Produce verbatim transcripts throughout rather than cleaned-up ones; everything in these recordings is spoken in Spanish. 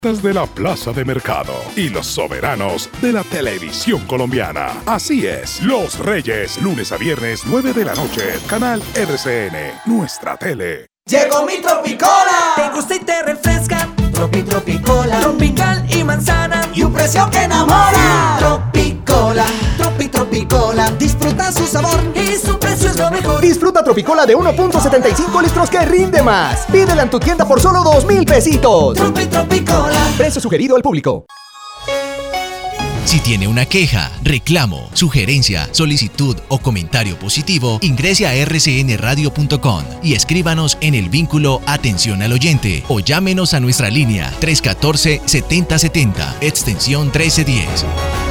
de la Plaza de Mercado y los soberanos de la televisión colombiana. Así es, Los Reyes, lunes a viernes, nueve de la noche, canal R C N, nuestra tele. Llegó mi Tropicola. Te gusta y te refresca. Tropi Tropicola. Tropical y manzana. Y un precio que enamora. Tropicola. Tropi Tropicola. Disfruta su sabor. Y su precio es lo mejor. Disfruta Tropicola de uno punto setenta y cinco litros que rinde más. Pídela en tu tienda por solo dos mil pesitos. Tropi Tropicola. Precio sugerido al público. Si tiene una queja, reclamo, sugerencia, solicitud o comentario positivo, ingrese a erre ce ene radio punto com y escríbanos en el vínculo Atención al Oyente o llámenos a nuestra línea tres uno cuatro, setenta setenta, extensión trece diez.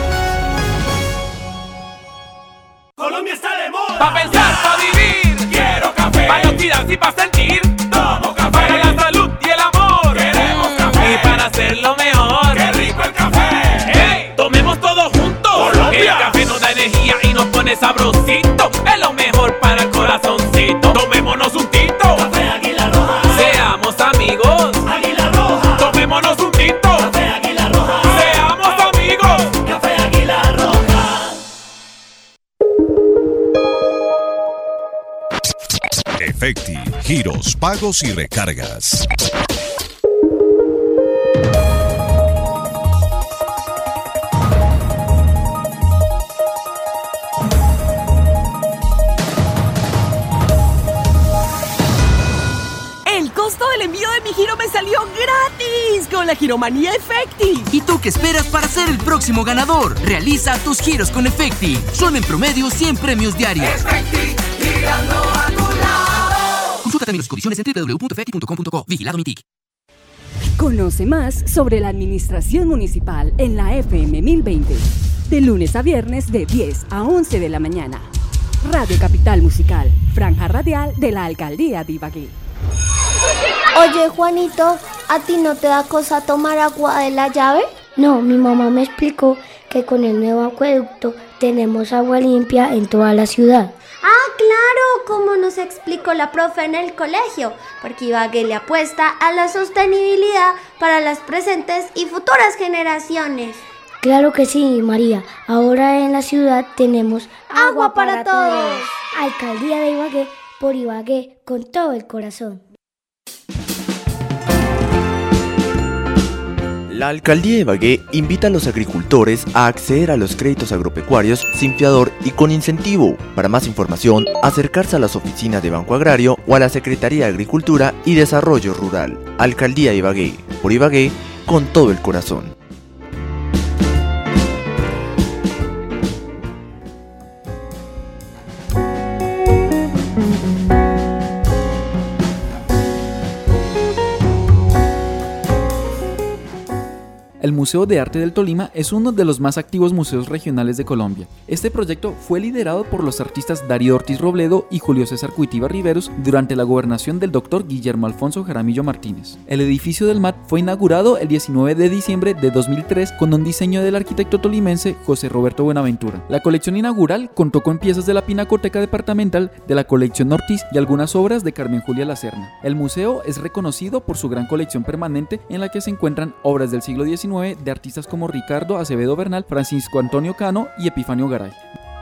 Colombia está de moda. Pa' pensar, pa' vivir. Quiero café. Pa' no tirarse y pa' sentir. Tomo café. Para la salud y el amor. Queremos café. Y para hacerlo mejor. ¡Qué rico el café! ¡Hey! Tomemos todos juntos. Colombia. El café nos da energía y nos pone sabrosito. Es lo mejor para el corazoncito. Tomémonos un tinto. Café Águila Roja. Seamos amigos. Águila Roja. Tomémonos un tinto. Café Águila Roja. Seamos amigos. Café Águila Roja. Efecti, giros, pagos y recargas. El costo del envío de mi giro me salió gratis con la giromanía Efecti. ¿Y tú qué esperas para ser el próximo ganador? Realiza tus giros con Efecti. Son en promedio cien premios diarios. Efecti, girando a tu lado. Consulta términos y condiciones en doble u doble u doble u punto efecti punto com punto co. Vigilado Mintic. Conoce más sobre la administración municipal en la F M mil veinte. De lunes a viernes de diez a once de la mañana. Radio Capital Musical, franja radial de la Alcaldía de Ibagué. Oye, Juanito, ¿a ti no te da cosa tomar agua de la llave? No, mi mamá me explicó que con el nuevo acueducto tenemos agua limpia en toda la ciudad. Ah, claro, como nos explicó la profe en el colegio, porque Ibagué le apuesta a la sostenibilidad para las presentes y futuras generaciones. Claro que sí, María. Ahora en la ciudad tenemos agua, agua para, para todos. todos. Alcaldía de Ibagué, por Ibagué, con todo el corazón. La Alcaldía de Ibagué invita a los agricultores a acceder a los créditos agropecuarios sin fiador y con incentivo. Para más información, acercarse a las oficinas de Banco Agrario o a la Secretaría de Agricultura y Desarrollo Rural. Alcaldía de Ibagué, por Ibagué, con todo el corazón. El Museo de Arte del Tolima es uno de los más activos museos regionales de Colombia. Este proyecto fue liderado por los artistas Darío Ortiz Robledo y Julio César Cuitiva Riveros durante la gobernación del doctor Guillermo Alfonso Jaramillo Martínez. El edificio del M A T fue inaugurado el diecinueve de diciembre de dos mil tres con un diseño del arquitecto tolimense José Roberto Buenaventura. La colección inaugural contó con piezas de la Pinacoteca Departamental, de la colección Ortiz y algunas obras de Carmen Julia Lacerna. El museo es reconocido por su gran colección permanente en la que se encuentran obras del siglo diecinueve de artistas como Ricardo Acevedo Bernal, Francisco Antonio Cano y Epifanio Garay.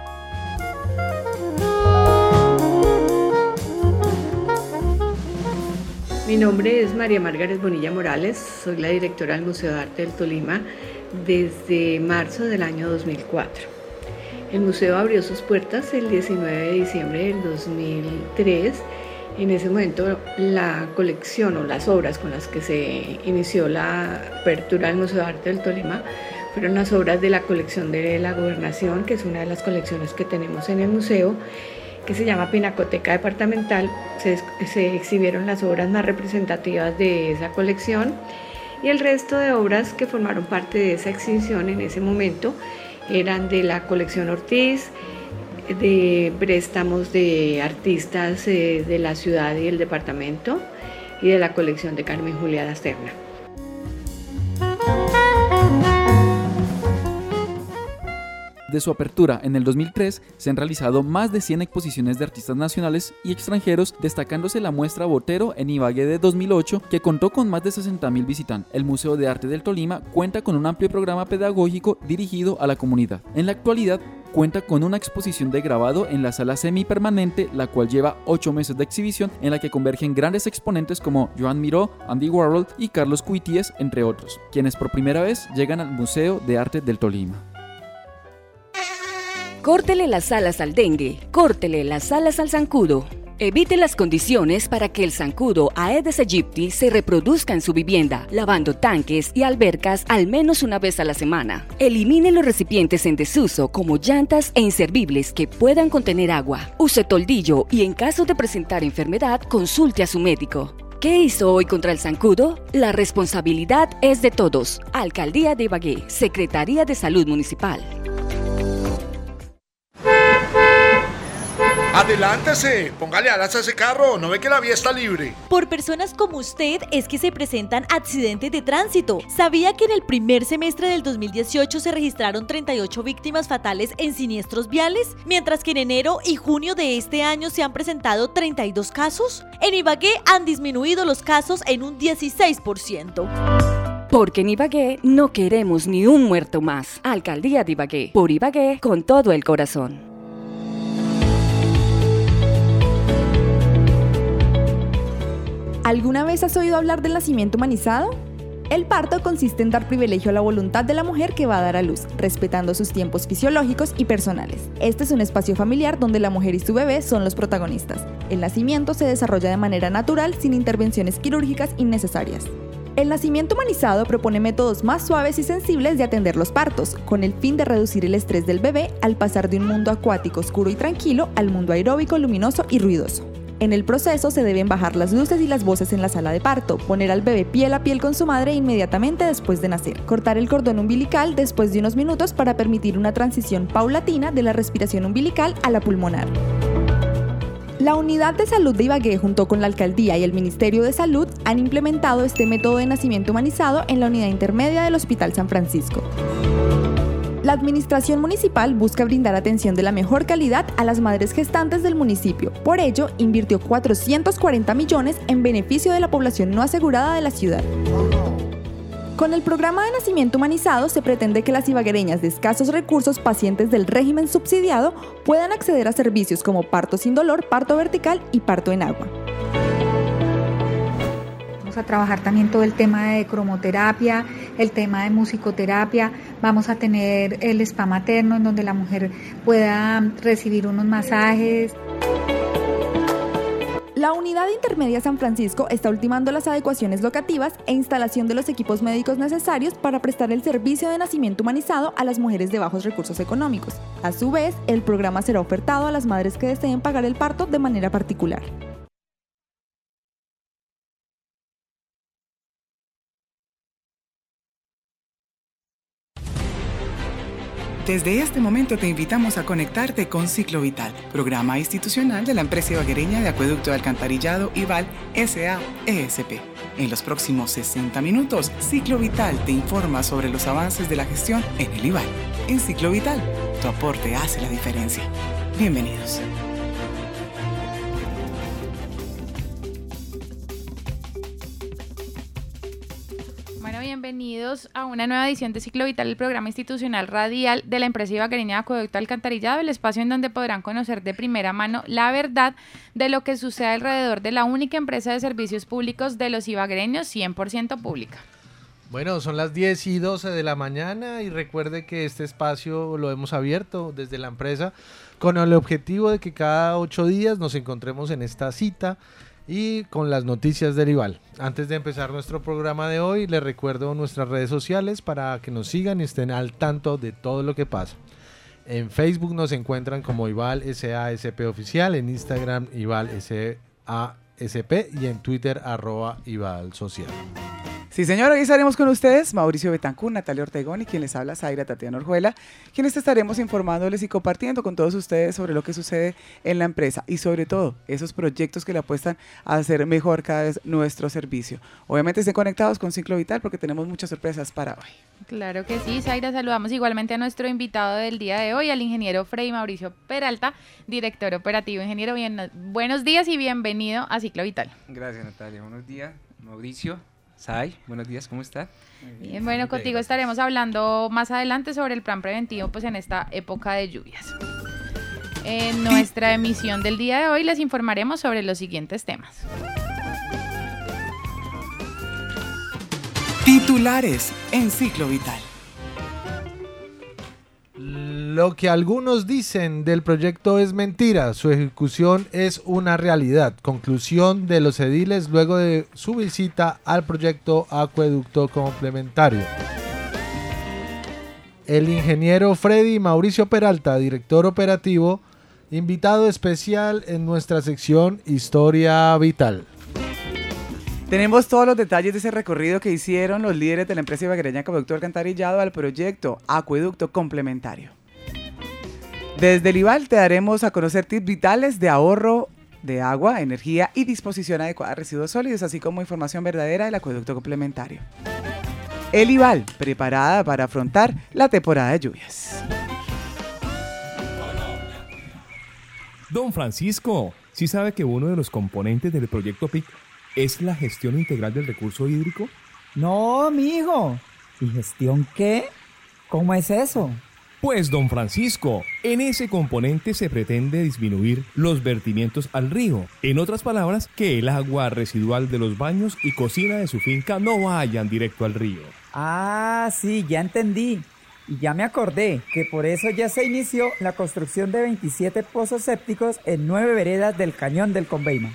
Mi nombre es María Margaret Bonilla Morales, soy la directora del Museo de Arte del Tolima desde marzo del año dos mil cuatro. El museo abrió sus puertas el diecinueve de diciembre del dos mil tres. En ese momento la colección o las obras con las que se inició la apertura del Museo de Arte del Tolima fueron las obras de la colección de la Gobernación, que es una de las colecciones que tenemos en el museo, que se llama Pinacoteca Departamental. Se, se exhibieron las obras más representativas de esa colección y el resto de obras que formaron parte de esa exhibición en ese momento eran de la colección Ortiz, de préstamos de artistas eh, de la ciudad y el departamento y de la colección de Carmen Julia Lacerna. De su apertura en el dos mil tres, se han realizado más de cien exposiciones de artistas nacionales y extranjeros, destacándose la muestra Botero en Ibagué de dos mil ocho, que contó con más de sesenta mil visitantes. El Museo de Arte del Tolima cuenta con un amplio programa pedagógico dirigido a la comunidad. En la actualidad, cuenta con una exposición de grabado en la sala semipermanente, la cual lleva ocho meses de exhibición, en la que convergen grandes exponentes como Joan Miró, Andy Warhol y Carlos Cuities, entre otros, quienes por primera vez llegan al Museo de Arte del Tolima. Córtele las alas al dengue, córtele las alas al zancudo. Evite las condiciones para que el zancudo Aedes aegypti se reproduzca en su vivienda, lavando tanques y albercas al menos una vez a la semana. Elimine los recipientes en desuso como llantas e inservibles que puedan contener agua. Use toldillo y en caso de presentar enfermedad, consulte a su médico. ¿Qué hizo hoy contra el zancudo? La responsabilidad es de todos. Alcaldía de Ibagué, Secretaría de Salud Municipal. Adelántese, póngale alas a ese carro, ¿no ve que la vía está libre? Por personas como usted es que se presentan accidentes de tránsito. ¿Sabía que en el primer semestre del dos mil dieciocho se registraron treinta y ocho víctimas fatales en siniestros viales? Mientras que en enero y junio de este año se han presentado treinta y dos casos. En Ibagué han disminuido los casos en un dieciséis por ciento. Porque en Ibagué no queremos ni un muerto más. Alcaldía de Ibagué, por Ibagué con todo el corazón. ¿Alguna vez has oído hablar del nacimiento humanizado? El parto consiste en dar privilegio a la voluntad de la mujer que va a dar a luz, respetando sus tiempos fisiológicos y personales. Este es un espacio familiar donde la mujer y su bebé son los protagonistas. El nacimiento se desarrolla de manera natural, sin intervenciones quirúrgicas innecesarias. El nacimiento humanizado propone métodos más suaves y sensibles de atender los partos, con el fin de reducir el estrés del bebé al pasar de un mundo acuático oscuro y tranquilo al mundo aeróbico, luminoso y ruidoso. En el proceso se deben bajar las luces y las voces en la sala de parto, poner al bebé piel a piel con su madre inmediatamente después de nacer, cortar el cordón umbilical después de unos minutos para permitir una transición paulatina de la respiración umbilical a la pulmonar. La Unidad de Salud de Ibagué, junto con la Alcaldía y el Ministerio de Salud, han implementado este método de nacimiento humanizado en la unidad intermedia del Hospital San Francisco. La administración municipal busca brindar atención de la mejor calidad a las madres gestantes del municipio. Por ello, invirtió cuatrocientos cuarenta millones en beneficio de la población no asegurada de la ciudad. Con el programa de nacimiento humanizado se pretende que las ibaguereñas de escasos recursos pacientes del régimen subsidiado puedan acceder a servicios como parto sin dolor, parto vertical y parto en agua. A trabajar también todo el tema de cromoterapia, el tema de musicoterapia. Vamos a tener el spa materno en donde la mujer pueda recibir unos masajes. La Unidad Intermedia San Francisco está ultimando las adecuaciones locativas e instalación de los equipos médicos necesarios para prestar el servicio de nacimiento humanizado a las mujeres de bajos recursos económicos. A su vez, el programa será ofertado a las madres que deseen pagar el parto de manera particular. Desde este momento te invitamos a conectarte con Ciclo Vital, programa institucional de la empresa ibaguereña de acueducto de alcantarillado IVAL S A E S P. En los próximos sesenta minutos, Ciclo Vital te informa sobre los avances de la gestión en el IVAL. En Ciclo Vital, tu aporte hace la diferencia. Bienvenidos. Bienvenidos a una nueva edición de Ciclo Vital, el programa institucional radial de la empresa ibaguereña de acueducto alcantarillado, el espacio en donde podrán conocer de primera mano la verdad de lo que sucede alrededor de la única empresa de servicios públicos de los ibaguereños cien por ciento pública. Bueno, son las diez y doce de la mañana y recuerde que este espacio lo hemos abierto desde la empresa con el objetivo de que cada ocho días nos encontremos en esta cita y con las noticias del IVAL. Antes de empezar nuestro programa de hoy, les recuerdo nuestras redes sociales para que nos sigan y estén al tanto de todo lo que pasa. En Facebook nos encuentran como IVAL S A S P Oficial, en Instagram IVAL S A S P y en Twitter arroba IVAL Social. Sí, señor, hoy estaremos con ustedes, Mauricio Betancur, Natalia Ortegón y quien les habla, Zaira Tatiana Orjuela, quienes estaremos informándoles y compartiendo con todos ustedes sobre lo que sucede en la empresa y sobre todo esos proyectos que le apuestan a hacer mejor cada vez nuestro servicio. Obviamente estén conectados con Ciclo Vital porque tenemos muchas sorpresas para hoy. Claro que sí, Zaira, saludamos igualmente a nuestro invitado del día de hoy, al ingeniero Freddy Mauricio Peralta, director operativo. Ingeniero, bien, buenos días y bienvenido a Ciclo Vital. Gracias, Natalia. Buenos días, Mauricio. Sai, buenos días, ¿cómo está? Bien, bueno, contigo estaremos hablando más adelante sobre el plan preventivo pues en esta época de lluvias. En nuestra emisión del día de hoy les informaremos sobre los siguientes temas. Titulares en Ciclo Vital. Lo que algunos dicen del proyecto es mentira, su ejecución es una realidad. Conclusión de los ediles luego de su visita al proyecto Acueducto Complementario. El ingeniero Freddy Mauricio Peralta, director operativo, invitado especial en nuestra sección Historia Vital. Tenemos todos los detalles de ese recorrido que hicieron los líderes de la empresa ibaguereña Acueducto Alcantarillado al proyecto Acueducto Complementario. Desde el IVAL te daremos a conocer tips vitales de ahorro de agua, energía y disposición adecuada de residuos sólidos, así como información verdadera del acueducto complementario. El IVAL, preparada para afrontar la temporada de lluvias. Don Francisco, ¿sí sabe que uno de los componentes del proyecto P I C es la gestión integral del recurso hídrico? No, mijo. ¿Y gestión qué? ¿Cómo es eso? Pues, don Francisco, en ese componente se pretende disminuir los vertimientos al río. En otras palabras, que el agua residual de los baños y cocina de su finca no vayan directo al río. Ah, sí, ya entendí. Y ya me acordé que por eso ya se inició la construcción de veintisiete pozos sépticos en nueve veredas del Cañón del Conveima.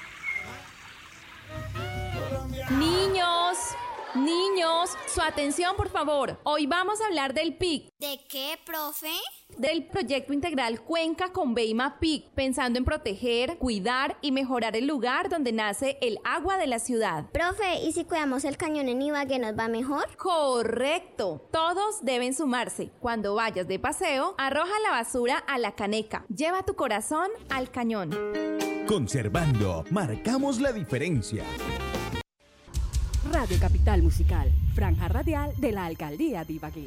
Niños, niños, su atención por favor. Hoy vamos a hablar del P I C. ¿De qué, profe? Del proyecto integral Cuenca Conveima P I C, pensando en proteger, cuidar y mejorar el lugar donde nace el agua de la ciudad. Profe, ¿y si cuidamos el cañón en Ibagué nos va mejor? Correcto, todos deben sumarse. Cuando vayas de paseo, arroja la basura a la caneca. Lleva tu corazón al cañón. Conservando, marcamos la diferencia. Radio Capital Musical, franja radial de la Alcaldía de Ibagué.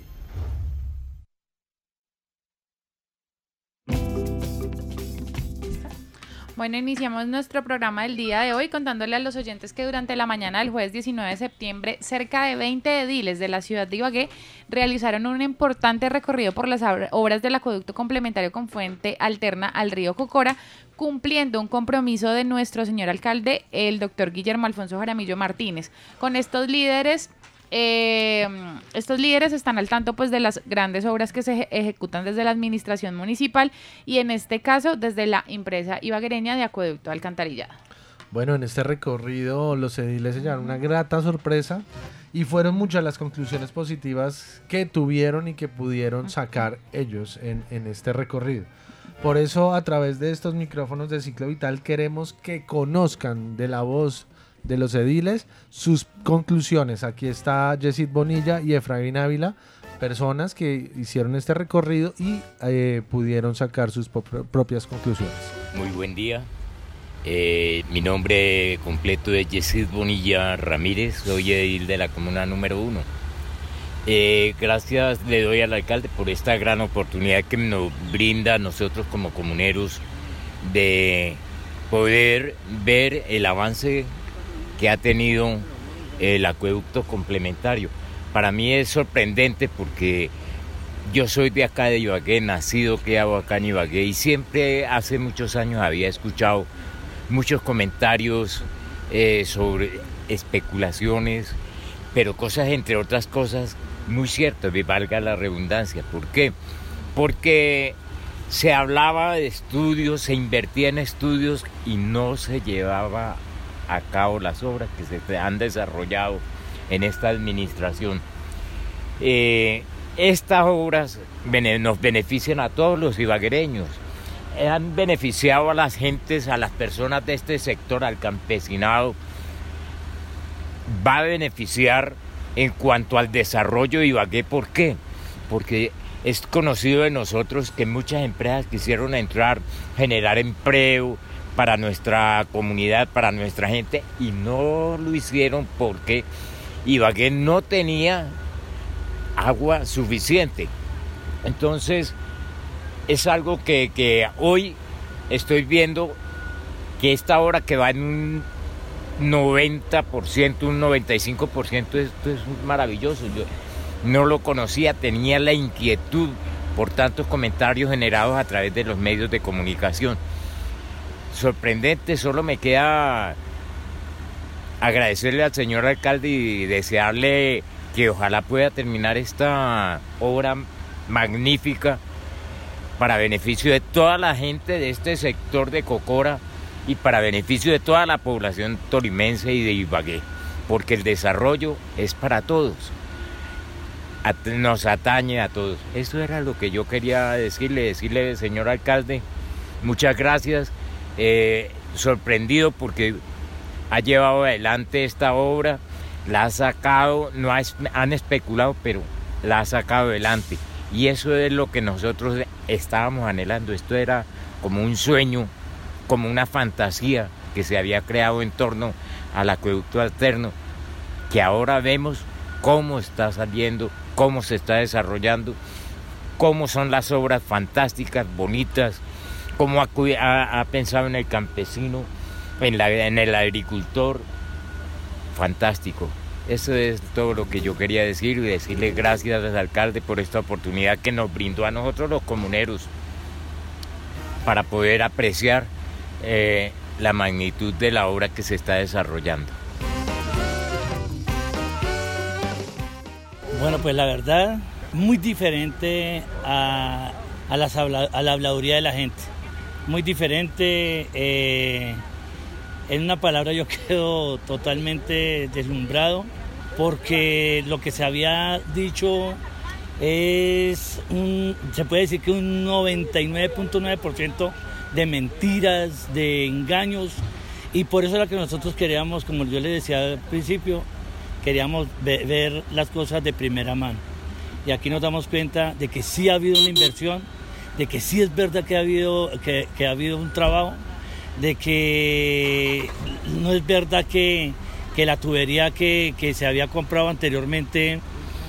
Bueno, iniciamos nuestro programa del día de hoy contándole a los oyentes que durante la mañana del jueves diecinueve de septiembre, cerca de veinte ediles de la ciudad de Ibagué realizaron un importante recorrido por las obras del acueducto complementario con fuente alterna al río Cocora, cumpliendo un compromiso de nuestro señor alcalde, el doctor Guillermo Alfonso Jaramillo Martínez. Con estos líderes... Eh, estos líderes están al tanto pues de las grandes obras que se ejecutan desde la administración municipal y en este caso desde la empresa ibaguereña de Acueducto Alcantarillado. Bueno, en este recorrido los ediles se llevaron una grata sorpresa y fueron muchas las conclusiones positivas que tuvieron y que pudieron sacar ellos en, en este recorrido. Por eso a través de estos micrófonos de Ciclo Vital queremos que conozcan de la voz de los ediles sus conclusiones. Aquí está Yesid Bonilla y Efraín Ávila, personas que hicieron este recorrido y eh, pudieron sacar sus propias conclusiones. Muy buen día. Eh, mi nombre completo es Yesid Bonilla Ramírez, soy edil de la comuna número uno. Eh, gracias le doy al alcalde por esta gran oportunidad que nos brinda a nosotros como comuneros de poder ver el avance que ha tenido el acueducto complementario. Para mí es sorprendente porque yo soy de acá de Ibagué, nacido, criado acá en Ibagué y siempre hace muchos años había escuchado muchos comentarios eh, sobre especulaciones, pero cosas entre otras cosas muy ciertas, me valga la redundancia. ¿Por qué? Porque se hablaba de estudios, se invertía en estudios y no se llevaba a cabo las obras que se han desarrollado en esta administración. Eh, estas obras bene, nos benefician a todos los ibaguereños, han beneficiado a las gentes, a las personas de este sector, al campesinado, va a beneficiar en cuanto al desarrollo de Ibagué. ¿Por qué? Porque es conocido de nosotros que muchas empresas quisieron entrar, generar empleo para nuestra comunidad, para nuestra gente, y no lo hicieron porque Ibagué no tenía agua suficiente. Entonces, es algo que, que hoy estoy viendo que esta obra que va en un noventa por ciento, un noventa y cinco por ciento, esto es maravilloso. Yo no lo conocía, tenía la inquietud por tantos comentarios generados a través de los medios de comunicación. Sorprendente, solo me queda agradecerle al señor alcalde y desearle que ojalá pueda terminar esta obra magnífica para beneficio de toda la gente de este sector de Cocora y para beneficio de toda la población tolimense y de Ibagué, porque el desarrollo es para todos, nos atañe a todos. Eso era lo que yo quería decirle, decirle, señor alcalde, muchas gracias, eh, sorprendido porque ha llevado adelante esta obra, la ha sacado, no ha, han especulado, pero la ha sacado adelante. Y eso es lo que nosotros estábamos anhelando. Esto era como un sueño, como una fantasía que se había creado en torno al acueducto alterno, que ahora vemos cómo está saliendo, cómo se está desarrollando, cómo son las obras fantásticas, bonitas, cómo ha, ha, ha pensado en el campesino, en, la, en el agricultor. Fantástico. Eso es todo lo que yo quería decir y decirle gracias al alcalde por esta oportunidad que nos brindó a nosotros los comuneros para poder apreciar eh, la magnitud de la obra que se está desarrollando. Bueno, pues la verdad, muy diferente a, a, las habla, a la habladuría de la gente. Muy diferente. Eh, en una palabra yo quedo totalmente deslumbrado porque lo que se había dicho es, un, se puede decir que un noventa y nueve punto nueve por ciento de mentiras, de engaños, y por eso era que nosotros queríamos, como yo les decía al principio, queríamos ver, ver las cosas de primera mano. Y aquí nos damos cuenta de que sí ha habido una inversión, de que sí es verdad que ha habido, que, que ha habido un trabajo, de que no es verdad que, que la tubería que, que se había comprado anteriormente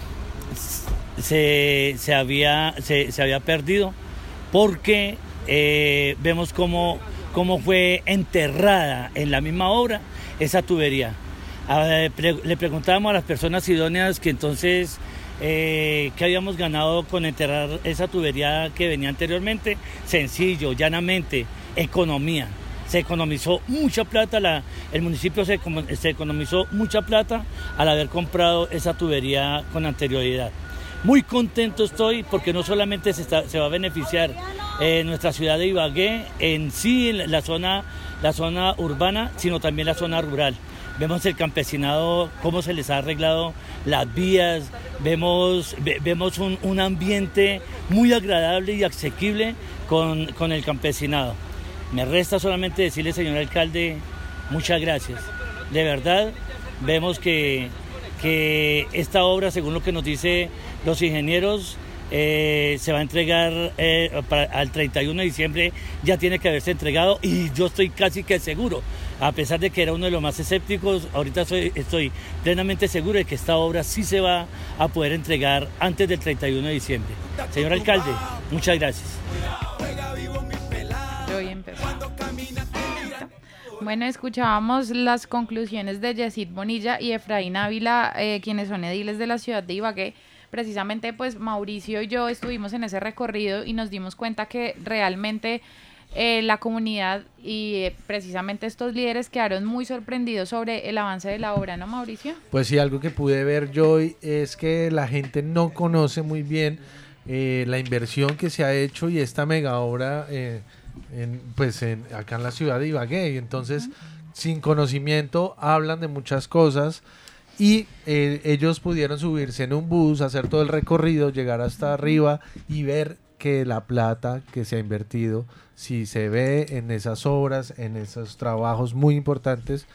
se, se, había, se, se había perdido, porque eh, vemos cómo, cómo fue enterrada en la misma obra esa tubería. A, pre, le preguntábamos a las personas idóneas que entonces eh, qué habíamos ganado con enterrar esa tubería que venía anteriormente. Sencillo, llanamente, economía. Se economizó mucha plata, la, el municipio se, se economizó mucha plata al haber comprado esa tubería con anterioridad. Muy contento estoy porque no solamente se, está, se va a beneficiar eh, nuestra ciudad de Ibagué en sí, la zona, la zona urbana, sino también la zona rural. Vemos el campesinado, cómo se les ha arreglado las vías, vemos, ve, vemos un, un ambiente muy agradable y asequible con, con el campesinado. Me resta solamente decirle, señor alcalde, muchas gracias. De verdad, vemos que, que esta obra, según lo que nos dicen los ingenieros, eh, se va a entregar eh, para, al treinta y uno de diciembre, ya tiene que haberse entregado, y yo estoy casi que seguro, a pesar de que era uno de los más escépticos, ahorita soy, estoy plenamente seguro de que esta obra sí se va a poder entregar antes del treinta y uno de diciembre. Señor alcalde, muchas gracias. Hoy empezó. Bueno, escuchábamos las conclusiones de Yesid Bonilla y Efraín Ávila, eh, quienes son ediles de la ciudad de Ibagué. Precisamente, pues Mauricio y yo estuvimos en ese recorrido y nos dimos cuenta que realmente eh, la comunidad y eh, precisamente estos líderes quedaron muy sorprendidos sobre el avance de la obra, ¿no, Mauricio? Pues sí, algo que pude ver yo hoy es que la gente no conoce muy bien eh, la inversión que se ha hecho y esta mega obra eh, en, pues en, acá en la ciudad de Ibagué, y entonces uh-huh. sin conocimiento hablan de muchas cosas y eh, ellos pudieron subirse en un bus, hacer todo el recorrido, llegar hasta arriba y ver que la plata que se ha invertido, si se ve en esas obras, en esos trabajos muy importantes,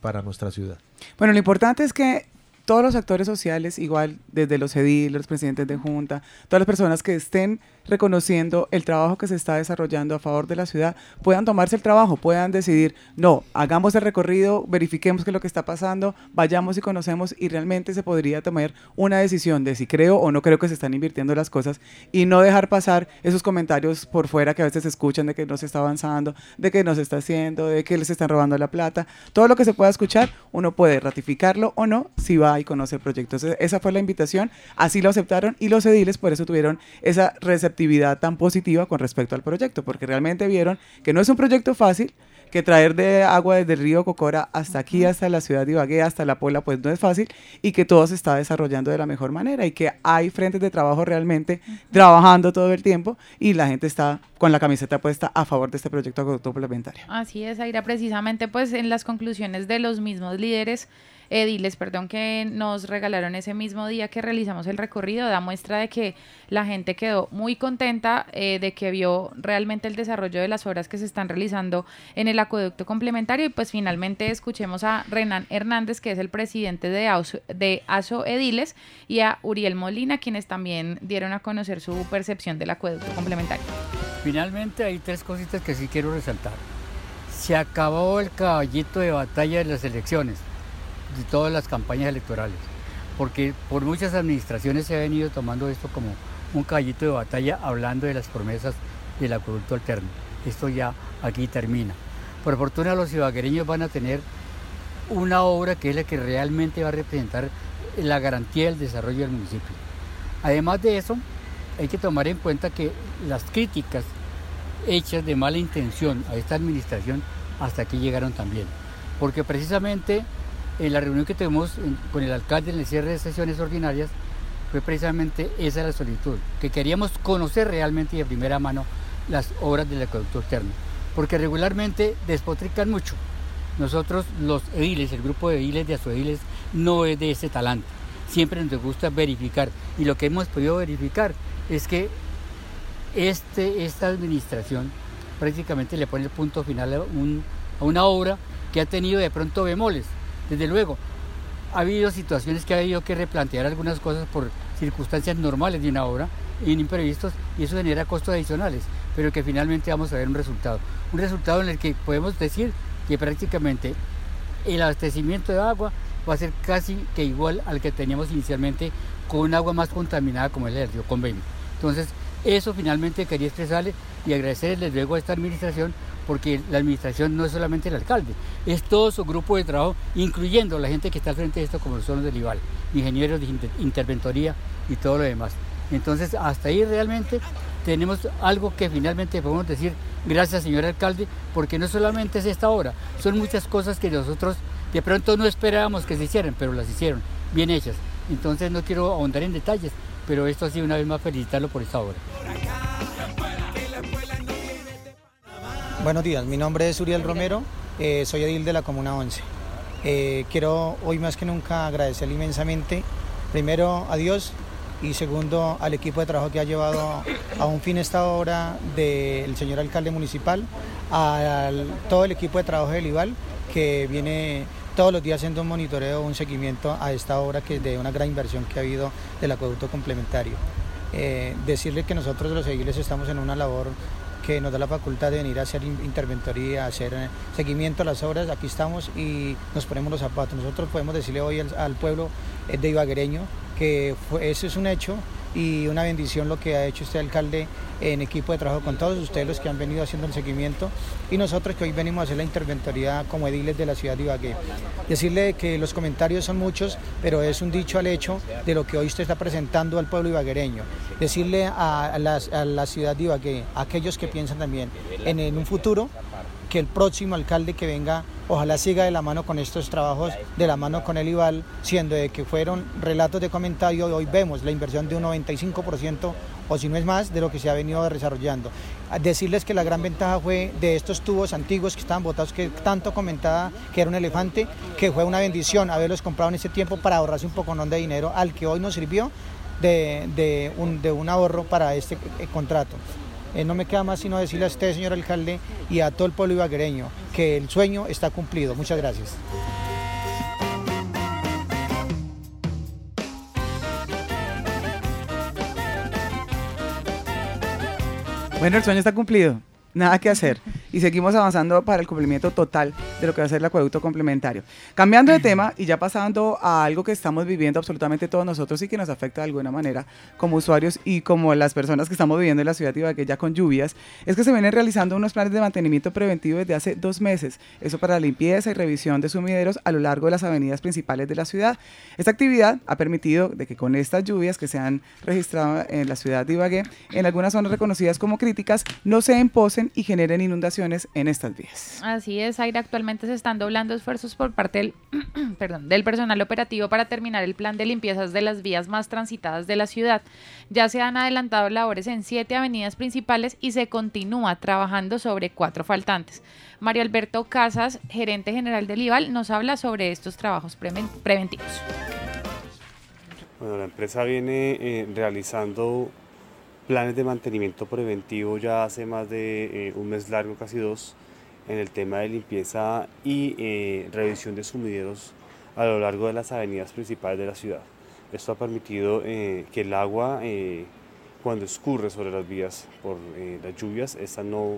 para nuestra ciudad? Bueno, lo importante es que todos los actores sociales, igual desde los ediles, los presidentes de junta, todas las personas que estén reconociendo el trabajo que se está desarrollando a favor de la ciudad, puedan tomarse el trabajo, puedan decidir, no, hagamos el recorrido, verifiquemos qué es lo que está pasando, vayamos y conocemos, y realmente se podría tomar una decisión de si creo o no creo que se están invirtiendo las cosas, y no dejar pasar esos comentarios por fuera que a veces se escuchan de que no se está avanzando, de que no se está haciendo, de que les están robando la plata. Todo lo que se pueda escuchar, uno puede ratificarlo o no si va y conoce el proyecto. Entonces, esa fue la invitación, así lo aceptaron, y los ediles por eso tuvieron esa receptividad tan positiva con respecto al proyecto, porque realmente vieron que no es un proyecto fácil, que traer de agua desde el río Cocora hasta aquí, hasta la ciudad de Ibagué, hasta La Pola, pues no es fácil, y que todo se está desarrollando de la mejor manera, y que hay frentes de trabajo realmente uh-huh. trabajando todo el tiempo, y la gente está con la camiseta puesta a favor de este proyecto de acueducto complementario. Así es, Aira, precisamente pues en las conclusiones de los mismos líderes ediles, perdón, que nos regalaron ese mismo día que realizamos el recorrido, da muestra de que la gente quedó muy contenta, eh, de que vio realmente el desarrollo de las obras que se están realizando en el acueducto complementario. Y pues finalmente escuchemos a Renan Hernández, que es el presidente de ASO, de ASO Ediles, y a Uriel Molina, quienes también dieron a conocer su percepción del acueducto complementario. Finalmente hay tres cositas que sí quiero resaltar. Se acabó el caballito de batalla de las elecciones, de todas las campañas electorales, porque por muchas administraciones se ha venido tomando esto como un caballito de batalla, hablando de las promesas del acueducto alterno. Esto ya aquí termina. Por fortuna los ibaguereños van a tener una obra que es la que realmente va a representar la garantía del desarrollo del municipio. Además de eso, hay que tomar en cuenta que las críticas hechas de mala intención a esta administración hasta aquí llegaron también, porque precisamente en la reunión que tuvimos con el alcalde en el cierre de sesiones ordinarias fue precisamente esa la solicitud, que queríamos conocer realmente de primera mano las obras del acueducto externo, porque regularmente despotrican mucho. Nosotros los ediles, el grupo de ediles de Asoediles no es de ese talante, siempre nos gusta verificar, y lo que hemos podido verificar es que este, esta administración prácticamente le pone el punto final a, un, a una obra que ha tenido de pronto bemoles. Desde luego, ha habido situaciones que ha habido que replantear algunas cosas por circunstancias normales de una obra, imprevistos, y eso genera costos adicionales, pero que finalmente vamos a ver un resultado. Un resultado en el que podemos decir que prácticamente el abastecimiento de agua va a ser casi que igual al que teníamos inicialmente, con un agua más contaminada como es el río Convenio. Entonces, eso finalmente quería expresarle y agradecerle luego a esta administración, porque la administración no es solamente el alcalde, es todo su grupo de trabajo, incluyendo la gente que está al frente de esto, como son los del IVAL, ingenieros de inter interventoría y todo lo demás. Entonces, hasta ahí realmente tenemos algo que finalmente podemos decir, gracias señor alcalde, porque no solamente es esta obra, son muchas cosas que nosotros de pronto no esperábamos que se hicieran, pero las hicieron, bien hechas. Entonces no quiero ahondar en detalles, pero esto ha sido una vez más felicitarlo por esta obra. Buenos días, mi nombre es Uriel Romero, eh, soy edil de la Comuna once. Eh, quiero hoy más que nunca agradecerle inmensamente, primero a Dios y segundo al equipo de trabajo que ha llevado a un fin esta obra del señor alcalde municipal, a todo el equipo de trabajo del IVAL que viene todos los días haciendo un monitoreo, un seguimiento a esta obra que es de una gran inversión que ha habido del acueducto complementario. Eh, decirle que nosotros los ediles estamos en una labor que nos da la facultad de venir a hacer interventoría, a hacer seguimiento a las obras. Aquí estamos y nos ponemos los zapatos. Nosotros podemos decirle hoy al, al pueblo de ibaguereño que fue, eso es un hecho y una bendición lo que ha hecho este alcalde en equipo de trabajo con todos ustedes los que han venido haciendo el seguimiento y nosotros que hoy venimos a hacer la interventoría como ediles de la ciudad de Ibagué. Decirle que los comentarios son muchos, pero es un dicho al hecho de lo que hoy usted está presentando al pueblo ibaguereño. Decirle a, a, la, a la ciudad de Ibagué, a aquellos que piensan también en, en un futuro, que el próximo alcalde que venga ojalá siga de la mano con estos trabajos, de la mano con el IVAL, siendo de que fueron relatos de comentario, hoy vemos la inversión de un noventa y cinco por ciento o si no es más de lo que se ha venido desarrollando. Decirles que la gran ventaja fue de estos tubos antiguos que estaban botados, que tanto comentaba que era un elefante, que fue una bendición haberlos comprado en ese tiempo para ahorrarse un poco de dinero al que hoy nos sirvió de, de, un, de un ahorro para este eh, contrato. Eh, no me queda más sino decirle a usted, señor alcalde, y a todo el pueblo ibaguereño que el sueño está cumplido. Muchas gracias. Bueno, el sueño está cumplido. Nada que hacer. Y seguimos avanzando para el cumplimiento total de lo que va a ser el acueducto complementario. Cambiando de tema y ya pasando a algo que estamos viviendo absolutamente todos nosotros y que nos afecta de alguna manera como usuarios y como las personas que estamos viviendo en la ciudad de Ibagué ya con lluvias, es que se vienen realizando unos planes de mantenimiento preventivo desde hace dos meses. Eso para la limpieza y revisión de sumideros a lo largo de las avenidas principales de la ciudad. Esta actividad ha permitido de que con estas lluvias que se han registrado en la ciudad de Ibagué, en algunas zonas reconocidas como críticas, no se emposen y generen inundaciones en estas vías. Así es, Aira, actualmente se están doblando esfuerzos por parte del, perdón, del personal operativo para terminar el plan de limpiezas de las vías más transitadas de la ciudad. Ya se han adelantado labores en siete avenidas principales y se continúa trabajando sobre cuatro faltantes. Mario Alberto Casas, gerente general del IVAL, nos habla sobre estos trabajos preven- preventivos. Bueno, la empresa viene eh, realizando planes de mantenimiento preventivo ya hace más de eh, un mes largo, casi dos, en el tema de limpieza y eh, revisión de sumideros a lo largo de las avenidas principales de la ciudad. Esto ha permitido eh, que el agua, eh, cuando escurre sobre las vías por eh, las lluvias, estas no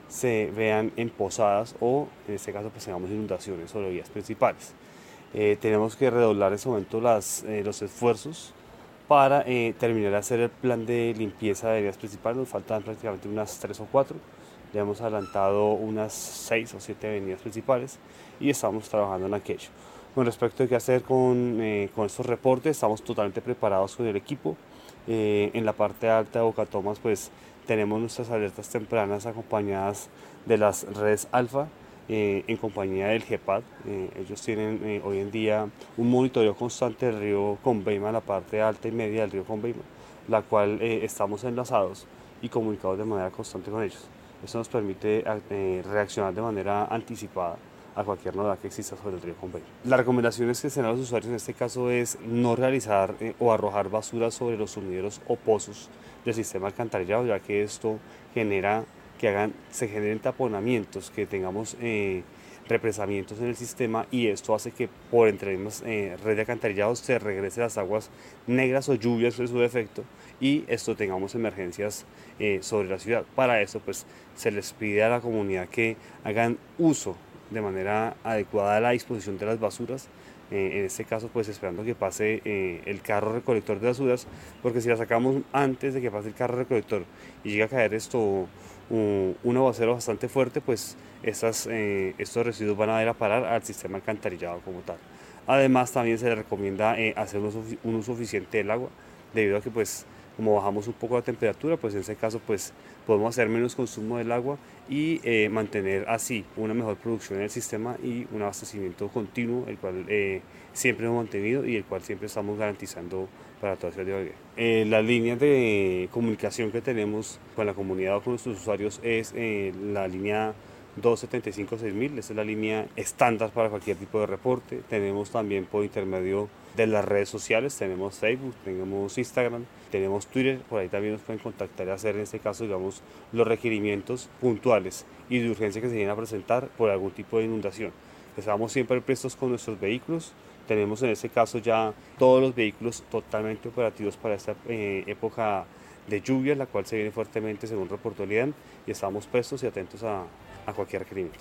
se vean emposadas o, en este caso, pues tengamos inundaciones sobre vías principales. Eh, tenemos que redoblar en este momento las, eh, los esfuerzos para eh, terminar de hacer el plan de limpieza de avenidas principales. Nos faltan prácticamente unas tres o cuatro, ya hemos adelantado unas seis o siete avenidas principales y estamos trabajando en aquello. Con respecto a qué hacer con, eh, con estos reportes, estamos totalmente preparados con el equipo. Eh, en la parte alta de Boca Tomas pues tenemos nuestras alertas tempranas acompañadas de las redes Alfa, Eh, en compañía del GEPAD. Eh, ellos tienen eh, hoy en día un monitoreo constante del río Conveima, la parte alta y media del río Conveima, la cual eh, estamos enlazados y comunicados de manera constante con ellos. Eso nos permite eh, reaccionar de manera anticipada a cualquier novedad que exista sobre el río Conveima. Las recomendaciones que se dan a los usuarios en este caso es no realizar eh, o arrojar basura sobre los sumideros o pozos del sistema alcantarillado, ya que esto genera que hagan, se generen taponamientos, que tengamos eh, represamientos en el sistema y esto hace que por entre las eh, redes de alcantarillados se regresen las aguas negras o lluvias en su defecto y esto tengamos emergencias eh, sobre la ciudad. Para eso pues se les pide a la comunidad que hagan uso de manera adecuada de la disposición de las basuras, eh, en este caso pues esperando que pase eh, el carro recolector de basuras, porque si la sacamos antes de que pase el carro recolector y llega a caer esto un, un aguacero bastante fuerte, pues estas, eh, estos residuos van a ir a parar al sistema alcantarillado como tal. Además también se le recomienda eh, hacer un uso, un uso eficiente del agua, debido a que pues como bajamos un poco la temperatura, pues en ese caso pues podemos hacer menos consumo del agua y eh, mantener así una mejor producción en el sistema y un abastecimiento continuo, el cual eh, siempre hemos mantenido y el cual siempre estamos garantizando para toda la ciudad de Ibagué. Eh, las líneas de comunicación que tenemos con la comunidad o con nuestros usuarios es eh, la línea dos siete cinco seis mil, esa es la línea estándar para cualquier tipo de reporte. Tenemos también por intermedio de las redes sociales, tenemos Facebook, tenemos Instagram, tenemos Twitter, por ahí también nos pueden contactar y hacer en este caso, digamos, los requerimientos puntuales y de urgencia que se vienen a presentar por algún tipo de inundación. Estamos siempre prestos con nuestros vehículos, tenemos en este caso ya todos los vehículos totalmente operativos para esta eh, época de lluvia, la cual se viene fuertemente según reportó el I D A M, y estamos prestos y atentos a, a cualquier requerimiento.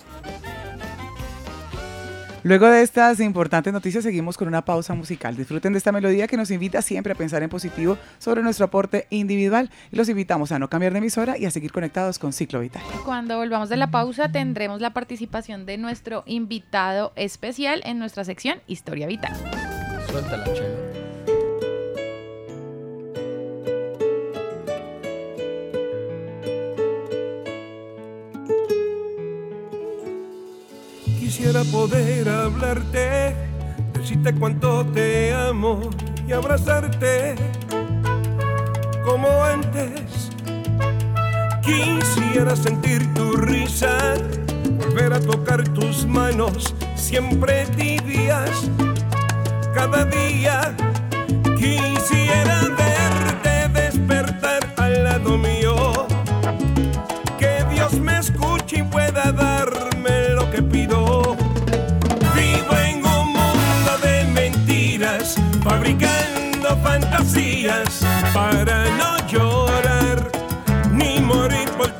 Luego de estas importantes noticias seguimos con una pausa musical. Disfruten de esta melodía que nos invita siempre a pensar en positivo sobre nuestro aporte individual y los invitamos a no cambiar de emisora y a seguir conectados con Ciclo Vital. Cuando volvamos de la pausa tendremos la participación de nuestro invitado especial en nuestra sección Historia Vital. Suéltala, Chelo. Quisiera poder hablarte, decirte cuánto te amo y abrazarte como antes. Quisiera sentir tu risa, volver a tocar tus manos, siempre tibias, cada día. Quisiera verte despertar al lado mío, que Dios me escuche y pueda darme lo que pido. Vivo en un mundo de mentiras, fabricando fantasías para no llorar ni morir por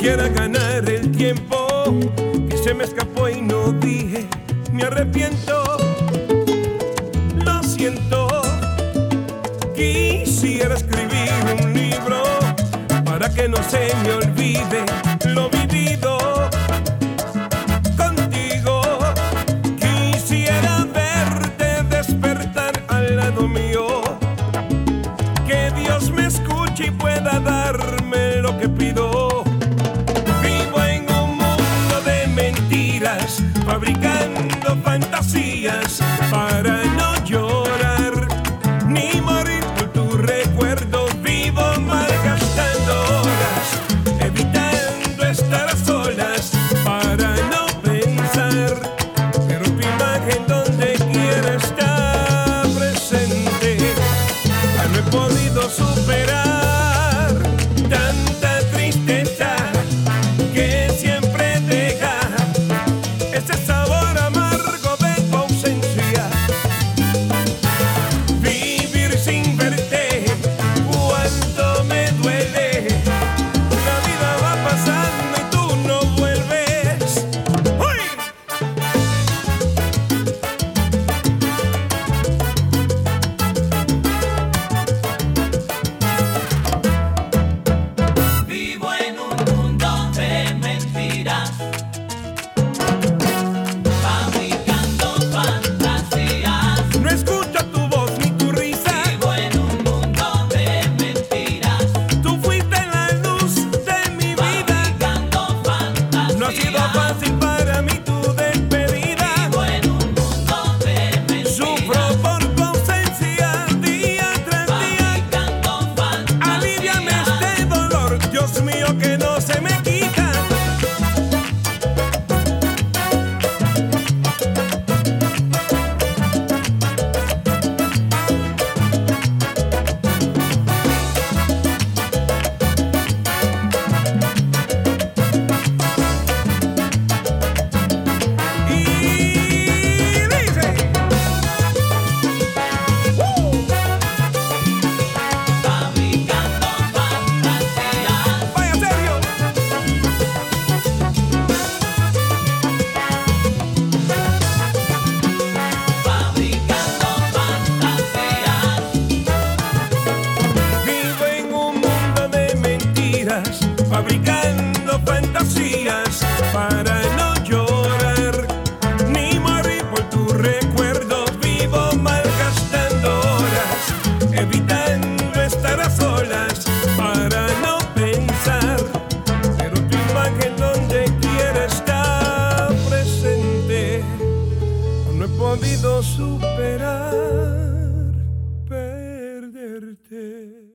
Quisiera ganar el tiempo que se me escapó y no dije, me arrepiento, lo siento. Quisiera escribir un libro para que no se me olvide lo vivido contigo. Quisiera verte despertar al lado mío, que Dios me escuche y pueda darme lo que pido. Vivo en un mundo de mentiras, fabricando fantasías para no llorar ni morir por tu recuerdo. Vivo malgastando horas, evitando estar a solas para no pensar, pero tu imagen donde quiera está presente. Ya no he podido superar tanta tristeza que siempre deja ese sabor amargo de tu ausencia. Vivir sin verte, cuánto me duele. La vida va pasando y tú no vuelves. ¡Uy! Vivo en un mundo de mentiras, fabricando fantasías. No escucho tu voz ni tu risa. Vivo en un mundo de mentiras, Tú fuiste la luz de mi vida. fabricando fantasías. No ha sido fácil para mí tu despedida. Vivo en un mundo de mentiras, Sufro por tu ausencia día tras día. fabricando fantasías. Aliviame este dolor, Dios mío, que no se me quita. Y dice, Fabricando fantasías. vaya serio. Fabricando fantasías. Vivo en un mundo de mentiras, fabricando fantasías para no llorar ni morir por tu recuerdo. Vivo malgastando horas, evitando estar a solas para no pensar, pero tu imagen donde quiera está presente. No he podido superar perderte.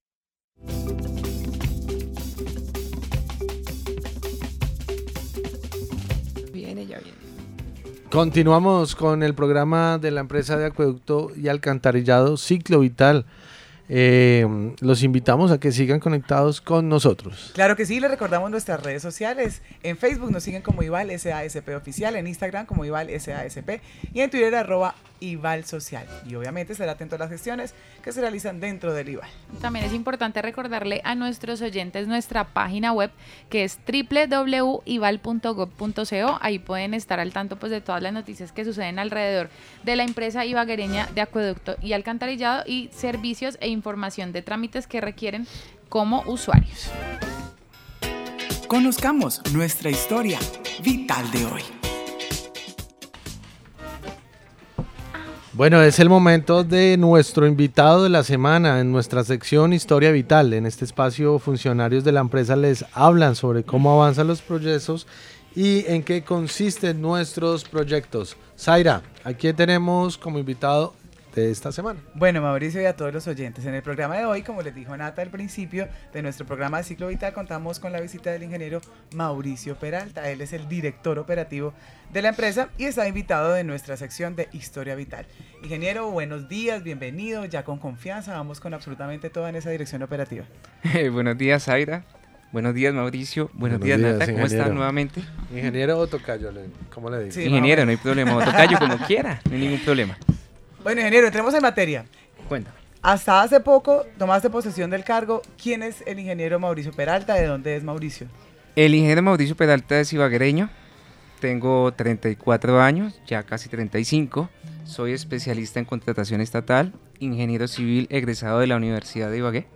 Viene, ya viene. Continuamos con el programa de la empresa de acueducto y alcantarillado Ciclo Vital. Eh, los invitamos a que sigan conectados con nosotros. Claro que sí, les recordamos nuestras redes sociales. En Facebook nos siguen como Ival S A S P Oficial, en Instagram como Ival S A S P y en Twitter arroba Ival Social. Y obviamente estar atento a las gestiones que se realizan dentro del Ival. También es importante recordarle a nuestros oyentes nuestra página web, que es doble u doble u doble u punto ival punto gob punto co. Ahí pueden estar al tanto pues de todas las noticias que suceden alrededor de la empresa ibaguereña de acueducto y alcantarillado y servicios e información de trámites que requieren como usuarios. Conozcamos nuestra historia vital de hoy. Bueno, es el momento de nuestro invitado de la semana en nuestra sección Historia Vital. En este espacio, funcionarios de la empresa les hablan sobre cómo avanzan los procesos y en qué consisten nuestros proyectos. Zaira, ¿a quién tenemos como invitado de esta semana? Bueno, Mauricio y a todos los oyentes, en el programa de hoy, como les dijo Nata al principio de nuestro programa de Ciclo Vital, contamos con la visita del ingeniero Mauricio Peralta. Él es el director operativo de la empresa y está invitado de nuestra sección de Historia Vital. Ingeniero, buenos días, bienvenido, ya con confianza, vamos con absolutamente toda en esa dirección operativa. Buenos días, Zaira. Buenos días, Mauricio. Buenos, Buenos días, días, Nata. ¿Cómo ingeniero. están nuevamente? Ingeniero o tocayo, ¿cómo le digo? Sí, Ingeniero, no hay problema. O tocayo, como quiera, no hay ningún problema. Bueno, ingeniero, entremos en materia. Cuéntame. Hasta hace poco tomaste posesión del cargo. ¿Quién es el ingeniero Mauricio Peralta? ¿De dónde es Mauricio? El ingeniero Mauricio Peralta es ibaguereño, tengo treinta y cuatro años, ya casi treinta y cinco, soy especialista en contratación estatal, ingeniero civil egresado de la Universidad de Ibagué.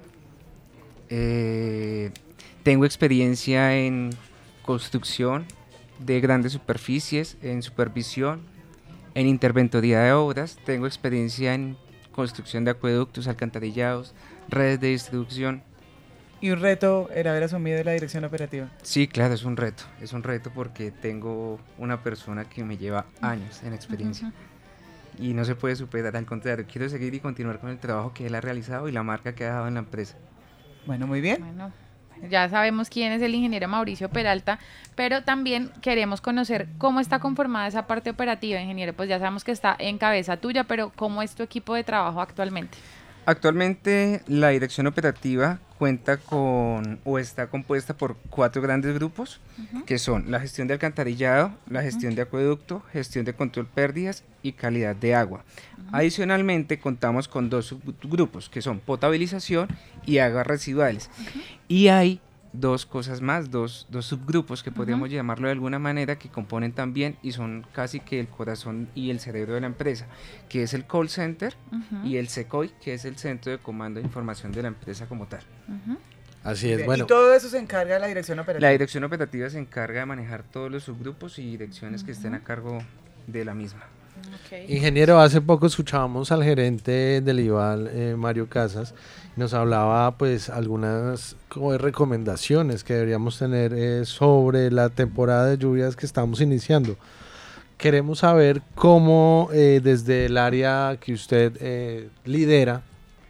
Eh, tengo experiencia en construcción de grandes superficies, en supervisión, en interventoría de obras, tengo experiencia en construcción de acueductos, alcantarillados, redes de distribución. ¿Y un reto era haber asumido la dirección operativa? Sí, claro, es un reto, es un reto porque tengo una persona que me lleva años en experiencia. Uh-huh. Y no se puede superar, al contrario, quiero seguir y continuar con el trabajo que él ha realizado y la marca que ha dejado en la empresa. Bueno, muy bien. Bueno, ya sabemos quién es el ingeniero Mauricio Peralta, pero también queremos conocer cómo está conformada esa parte operativa, ingeniero. Pues ya sabemos que está en cabeza tuya, pero ¿cómo es tu equipo de trabajo actualmente? Actualmente la dirección operativa cuenta con o está compuesta por cuatro grandes grupos, uh-huh. que son la gestión de alcantarillado, la gestión uh-huh. de acueducto, gestión de control pérdidas y calidad de agua. Uh-huh. Adicionalmente contamos con dos subgrupos que son potabilización y aguas residuales. Uh-huh. Y hay dos cosas más, dos, dos subgrupos que podríamos uh-huh. llamarlo de alguna manera, que componen también y son casi que el corazón y el cerebro de la empresa, que es el call center uh-huh. y el SECOI, que es el centro de comando de información de la empresa como tal. Uh-huh. Así es, Bien. bueno. ¿Y todo eso se encarga de la dirección operativa? La dirección operativa se encarga de manejar todos los subgrupos y direcciones uh-huh. que estén a cargo de la misma. Okay. Ingeniero, hace poco escuchábamos al gerente del IVAL, eh, Mario Casas, nos hablaba pues algunas como de recomendaciones que deberíamos tener eh, sobre la temporada de lluvias que estamos iniciando. Queremos saber cómo eh, desde el área que usted eh, lidera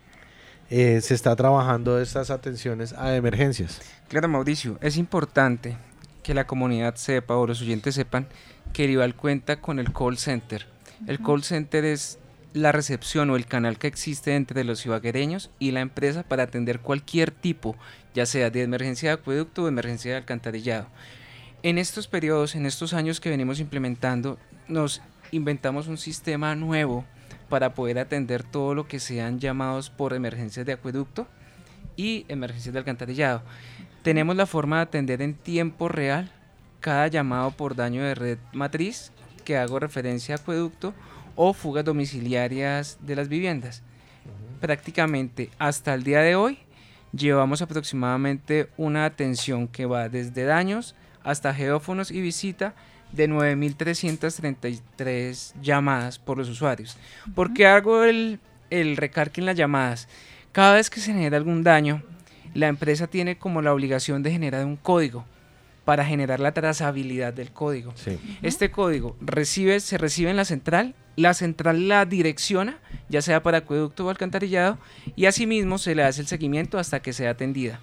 eh, se está trabajando estas atenciones a emergencias. Claro, Mauricio, es importante que la comunidad sepa o los oyentes sepan que el IVAL cuenta con el call center. El call center es la recepción o el canal que existe entre los ibaguereños y la empresa para atender cualquier tipo, ya sea de emergencia de acueducto o emergencia de alcantarillado. En estos periodos, en estos años que venimos implementando, nos inventamos un sistema nuevo para poder atender todo lo que sean llamados por emergencias de acueducto y emergencias de alcantarillado. Tenemos la forma de atender en tiempo real cada llamado por daño de red matriz, que hago referencia a acueducto, o fugas domiciliarias de las viviendas. Uh-huh. Prácticamente hasta el día de hoy llevamos aproximadamente una atención que va desde daños hasta geófonos y visita de nueve mil trescientas treinta y tres llamadas por los usuarios. Uh-huh. ¿Por qué hago el, el recargue en las llamadas? Cada vez que se genera algún daño, la empresa tiene como la obligación de generar un código para generar la trazabilidad del código. Sí. Uh-huh. Este código recibe, se recibe en la central, la central la direcciona, ya sea para acueducto o alcantarillado, y asimismo se le hace el seguimiento hasta que sea atendida.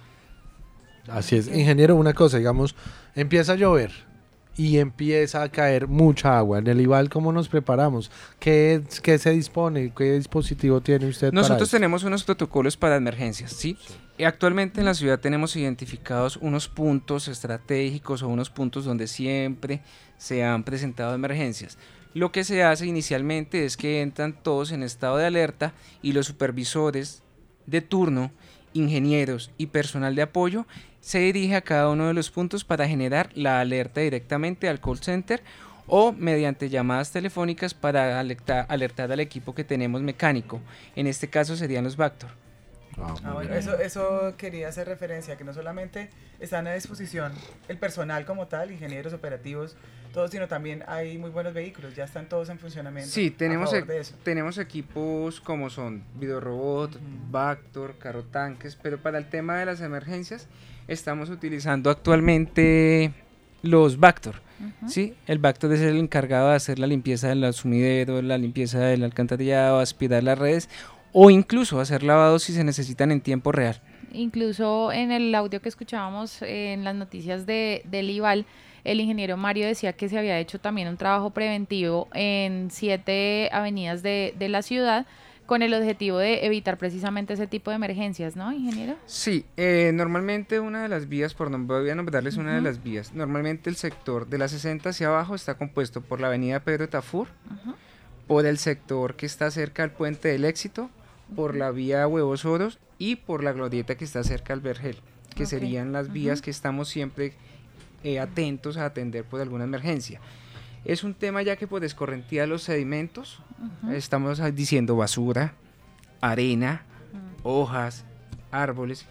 Así es, ingeniero, una cosa, digamos, empieza a llover y empieza a caer mucha agua. En el IVAL, ¿cómo nos preparamos? ¿Qué, qué se dispone? ¿Qué dispositivo tiene usted? Nosotros para tenemos unos protocolos para emergencias, ¿sí? sí. Actualmente en la ciudad tenemos identificados unos puntos estratégicos o unos puntos donde siempre se han presentado emergencias. Lo que se hace inicialmente es que entran todos en estado de alerta y los supervisores de turno, ingenieros y personal de apoyo se dirige a cada uno de los puntos para generar la alerta directamente al call center o mediante llamadas telefónicas para alertar, alertar al equipo que tenemos mecánico. En este caso serían los Vactor. Ah, ah, bueno, eso, eso quería hacer referencia, que no solamente están a disposición el personal como tal, ingenieros operativos, todos, sino también hay muy buenos vehículos, ya están todos en funcionamiento. Sí, tenemos, e tenemos equipos como son Videorobot, uh-huh. Vactor, carro tanques, pero para el tema de las emergencias estamos utilizando actualmente los Vactor. Uh-huh. ¿Sí? El Vactor es el encargado de hacer la limpieza del sumidero, la limpieza del alcantarillado, aspirar las redes, o incluso hacer lavados si se necesitan en tiempo real. Incluso en el audio que escuchábamos eh, en las noticias de, del IVAL, el ingeniero Mario decía que se había hecho también un trabajo preventivo en siete avenidas de, de la ciudad con el objetivo de evitar precisamente ese tipo de emergencias, ¿no, ingeniero? Sí, eh, normalmente una de las vías, por nom- voy a nombrarles uh-huh. una de las vías, normalmente el sector de la sesenta hacia abajo está compuesto por la avenida Pedro Tafur, uh-huh. por el sector que está cerca al Puente del Éxito, por la vía Huevos Oros y por la glorieta que está cerca al Vergel, que okay. serían las vías uh-huh. que estamos siempre eh, atentos a atender por alguna emergencia. Es un tema ya que por escorrentía los sedimentos, uh-huh. estamos diciendo basura, arena, uh-huh. hojas, árboles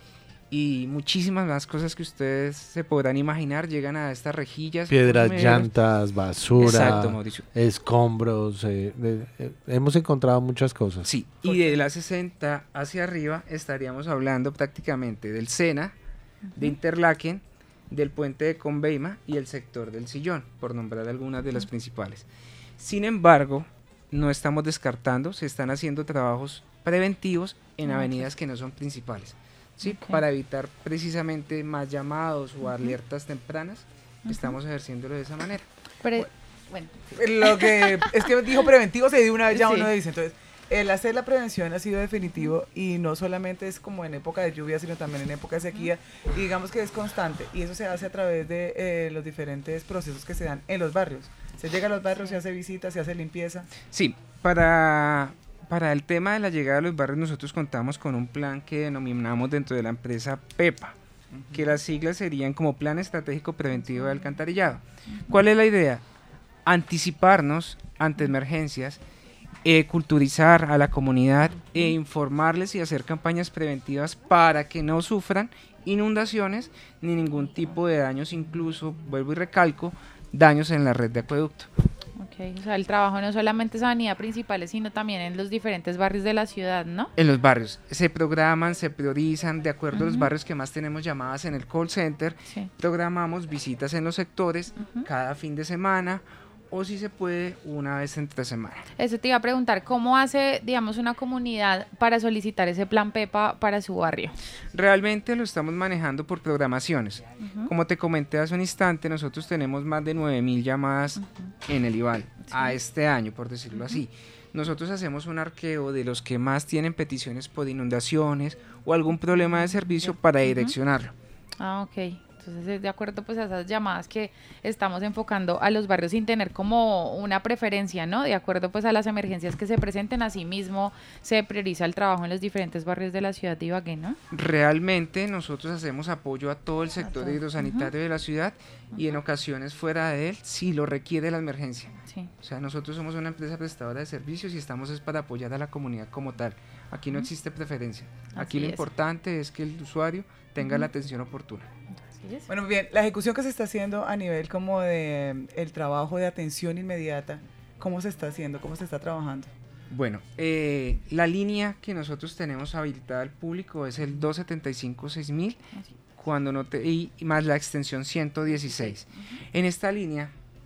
y muchísimas más cosas que ustedes se podrán imaginar llegan a estas rejillas. Piedras, llantas, basura, exacto, Mauricio. escombros, eh, eh, eh, hemos encontrado muchas cosas. Sí, y de la sesenta hacia arriba estaríamos hablando prácticamente del Sena, uh-huh. de Interlaken, del puente de Conveima y el sector del Sillón, por nombrar algunas de las uh-huh. principales. Sin embargo, no estamos descartando, se están haciendo trabajos preventivos en uh-huh. avenidas que no son principales. Sí, okay. para evitar precisamente más llamados o alertas tempranas, uh-huh. estamos ejerciéndolo de esa manera. Pero, bueno, lo que es que dijo preventivo se de una vez ya sí. uno dice, entonces el hacer la prevención ha sido definitivo y no solamente es como en época de lluvia, sino también en época de sequía, y digamos que es constante, y eso se hace a través de eh, los diferentes procesos que se dan en los barrios. Se llega a los barrios, se hace visitas, se hace limpieza. Sí, para... Para el tema de la llegada a los barrios nosotros contamos con un plan que denominamos dentro de la empresa PEPA, uh-huh. que las siglas serían como Plan Estratégico Preventivo de Alcantarillado. Uh-huh. ¿Cuál es la idea? Anticiparnos ante emergencias, eh, culturizar a la comunidad uh-huh. e informarles y hacer campañas preventivas para que no sufran inundaciones ni ningún tipo de daños, incluso, vuelvo y recalco, daños en la red de acueducto. Okay, o sea, el trabajo no solamente es en avenidas principales, sino también en los diferentes barrios de la ciudad, ¿no? En los barrios. Se programan, se priorizan, de acuerdo uh-huh. a los barrios que más tenemos llamadas en el call center, sí. programamos visitas en los sectores uh-huh. cada fin de semana, o si se puede, una vez entre semana. Eso te iba a preguntar, ¿cómo hace, digamos, una comunidad para solicitar ese plan PEPA para su barrio? Realmente lo estamos manejando por programaciones. Uh-huh. Como te comenté hace un instante, nosotros tenemos más de nueve mil llamadas uh-huh. en el IVAL sí. a este año, por decirlo uh-huh. así. Nosotros hacemos un arqueo de los que más tienen peticiones por inundaciones o algún problema de servicio para uh-huh. direccionarlo. Ah, ok. Entonces, de acuerdo pues a esas llamadas que estamos enfocando a los barrios sin tener como una preferencia, ¿no? De acuerdo pues a las emergencias que se presenten, así mismo se prioriza el trabajo en los diferentes barrios de la ciudad de Ibagué, ¿no? Realmente nosotros hacemos apoyo a todo el sector hidrosanitario uh-huh. de la ciudad y en ocasiones fuera de él, si lo requiere la emergencia. Sí. O sea, nosotros somos una empresa prestadora de servicios y estamos es para apoyar a la comunidad como tal. Aquí no uh-huh. existe preferencia. Aquí así lo es. Importante es que el usuario tenga uh-huh. la atención oportuna. Bueno, bien, la ejecución que se está haciendo a nivel como de el trabajo de atención inmediata, ¿cómo se está haciendo? ¿Cómo se está trabajando? Bueno, eh, la línea que nosotros tenemos habilitada al público es el dos siete cinco seis mil cuando no te, y más la extensión ciento dieciséis. Uh-huh. En esta línea,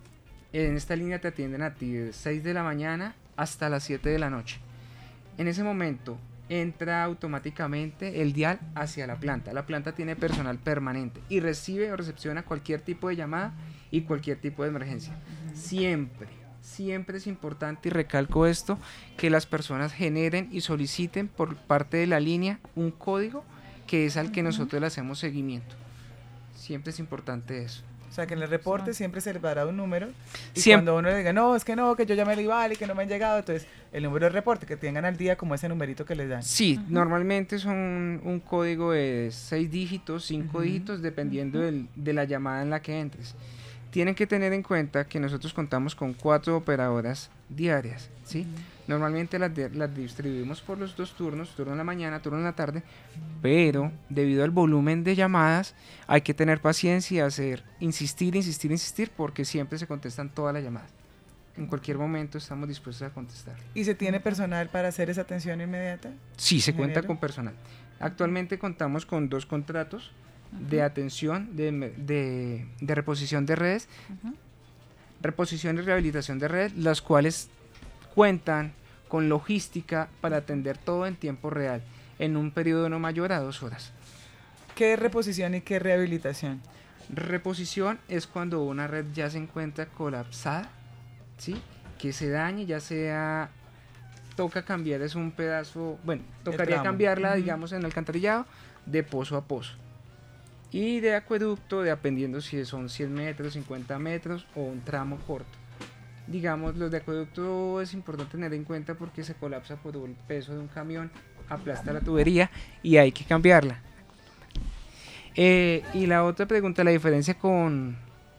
en esta línea te atienden a ti de seis de la mañana hasta las siete de la noche. En ese momento entra automáticamente el dial hacia la planta. La planta tiene personal permanente y recibe o recepciona cualquier tipo de llamada y cualquier tipo de emergencia. Siempre, siempre es importante, y recalco esto, que las personas generen y soliciten por parte de la línea un código que es al que nosotros le hacemos seguimiento. Siempre es importante eso. O sea, que en el reporte sí. siempre se le dará un número y siempre. Cuando uno le diga, no, es que no, que yo llamé al IVAL y que no me han llegado, entonces el número de reporte que tengan al día como ese numerito que les dan. Sí, uh-huh. normalmente son un código de seis dígitos, cinco uh-huh. dígitos, dependiendo uh-huh. del, de la llamada en la que entres. Tienen que tener en cuenta que nosotros contamos con cuatro operadoras diarias, ¿sí? Uh-huh. Normalmente las, de, las distribuimos por los dos turnos, turno en la mañana, turno en la tarde, pero debido al volumen de llamadas hay que tener paciencia y hacer, insistir, insistir, insistir, porque siempre se contestan todas las llamadas. En cualquier momento estamos dispuestos a contestar. ¿Y se tiene personal para hacer esa atención inmediata? Sí, se cuenta con personal. Actualmente contamos con dos contratos uh-huh. de atención, de, de, de reposición de redes, uh-huh. reposición y rehabilitación de redes, las cuales cuentan con logística para atender todo en tiempo real, en un periodo no mayor a dos horas. ¿Qué es reposición y qué es rehabilitación? Reposición es cuando una red ya se encuentra colapsada, ¿sí? Que se dañe, ya sea, toca cambiar, es un pedazo, bueno, tocaría cambiarla, uh-huh. digamos, en el alcantarillado, de pozo a pozo. Y de acueducto, dependiendo si son cien metros, cincuenta metros o un tramo corto. Digamos, los de acueducto es importante tener en cuenta porque se colapsa por el peso de un camión, aplasta la tubería y hay que cambiarla. Eh, y la otra pregunta, la diferencia con,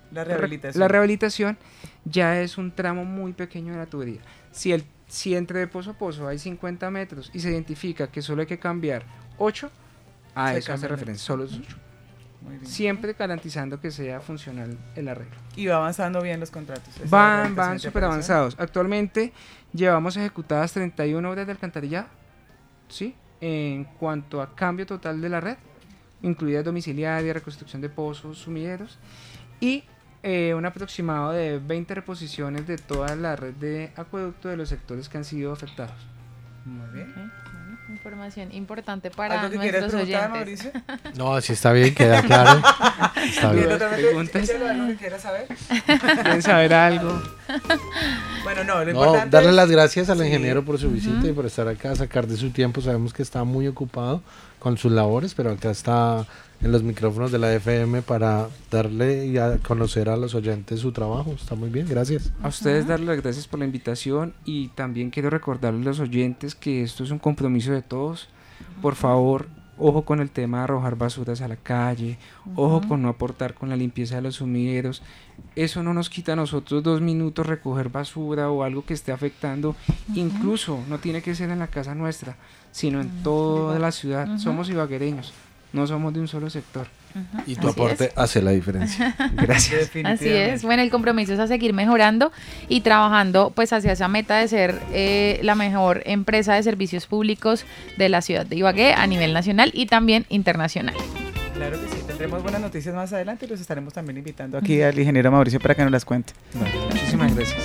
La rehabilitación. La rehabilitación ya es un tramo muy pequeño de la tubería. Si, el, si entre de pozo a pozo hay cincuenta metros y se identifica que solo hay que cambiar ocho, a Se eso hace cambia el- referencia, solo es ocho. Muy bien. Siempre garantizando que sea funcional el arreglo. Y va avanzando bien los contratos. Esa Van, rehabilitación van de súper operación. avanzados. Actualmente llevamos ejecutadas treinta y una obras de alcantarillado, ¿sí? En cuanto a cambio total de la red, incluida domiciliaria, reconstrucción de pozos, sumideros, y eh, un aproximado de veinte reposiciones de toda la red de acueducto de los sectores que han sido afectados. Muy bien. Bueno, información importante para ¿Algo que quieras nuestros preguntar, oyentes. Mauricio? No, sí está bien, queda claro. Está bien. Bien, totalmente. ¿Preguntas? Échale algo que quieras saber. ¿Quieren saber algo? Bueno, no, lo No, importante darle es- las gracias al Sí. ingeniero por su visita y por estar acá, sacar de su tiempo. Sabemos que está muy ocupado con sus labores, pero acá está en los micrófonos de la F M para darle y a conocer a los oyentes su trabajo. Está muy bien, gracias. A ustedes darles las gracias por la invitación y también quiero recordarles a los oyentes que esto es un compromiso de todos. Por favor, ojo con el tema de arrojar basuras a la calle, ojo Ujú. con no aportar con la limpieza de los sumideros. Eso no nos quita a nosotros dos minutos recoger basura o algo que esté afectando. Incluso no tiene que ser en la casa nuestra, sino en toda la ciudad. Ujú. Somos ibaguereños, no somos de un solo sector. Y tu Así aporte es. hace la diferencia. Gracias. Así es. Bueno, el compromiso es a seguir mejorando y trabajando pues hacia esa meta de ser eh, la mejor empresa de servicios públicos de la ciudad de Ibagué a nivel nacional y también internacional. Claro que sí, tendremos buenas noticias más adelante y los estaremos también invitando aquí al ingeniero Mauricio para que nos las cuente. Muchísimas gracias.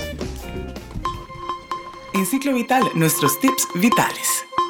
En Ciclo Vital, nuestros tips vitales.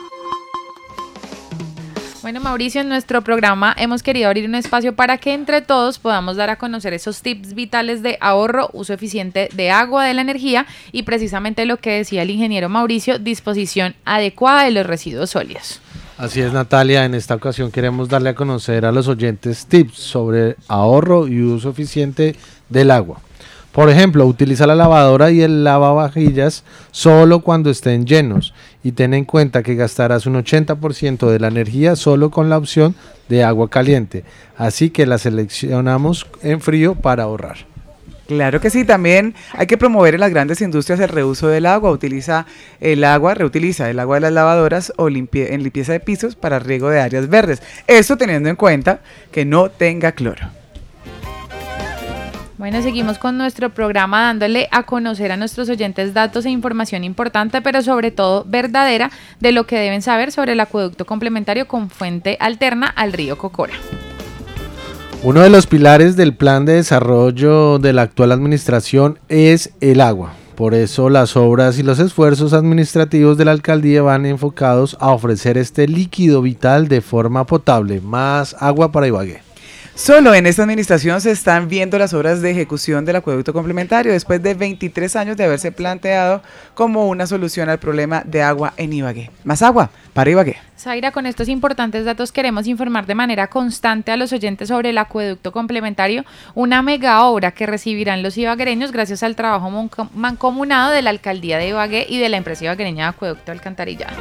Bueno, Mauricio, en nuestro programa hemos querido abrir un espacio para que entre todos podamos dar a conocer esos tips vitales de ahorro, uso eficiente de agua, de la energía y precisamente lo que decía el ingeniero Mauricio, disposición adecuada de los residuos sólidos. Así es, Natalia. En esta ocasión queremos darle a conocer a los oyentes tips sobre ahorro y uso eficiente del agua. Por ejemplo, utiliza la lavadora y el lavavajillas solo cuando estén llenos y ten en cuenta que gastarás un ochenta por ciento de la energía solo con la opción de agua caliente, así que la seleccionamos en frío para ahorrar. Claro que sí, también hay que promover en las grandes industrias el reuso del agua. Utiliza el agua, reutiliza el agua de las lavadoras o limpie- en limpieza de pisos para riego de áreas verdes. Esto teniendo en cuenta que no tenga cloro. Bueno, seguimos con nuestro programa dándole a conocer a nuestros oyentes datos e información importante, pero sobre todo verdadera, de lo que deben saber sobre el acueducto complementario con fuente alterna al río Cocora. Uno de los pilares del plan de desarrollo de la actual administración es el agua. Por eso las obras y los esfuerzos administrativos de la alcaldía van enfocados a ofrecer este líquido vital de forma potable, más agua para Ibagué. Solo en esta administración se están viendo las obras de ejecución del acueducto complementario después de veintitrés años de haberse planteado como una solución al problema de agua en Ibagué. Más agua para Ibagué. Zaira, con estos importantes datos queremos informar de manera constante a los oyentes sobre el acueducto complementario, una mega obra que recibirán los ibaguereños gracias al trabajo monco- mancomunado de la alcaldía de Ibagué y de la empresa ibaguereña de acueducto alcantarillado.